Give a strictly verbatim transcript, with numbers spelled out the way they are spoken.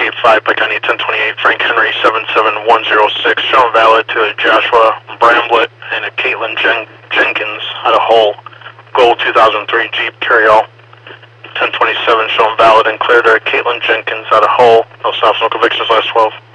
eighty-five, Pike County ten twenty-eight, Frank Henry seven seven one zero six, showing valid to a Joshua Bramblett and a Caitlin Jen Jenkins out of Hull, Gold two thousand three Jeep Carryall. ten twenty-seven, showing valid and clear to Caitlin Jenkins out of Hull. No stops, no convictions, last twelve.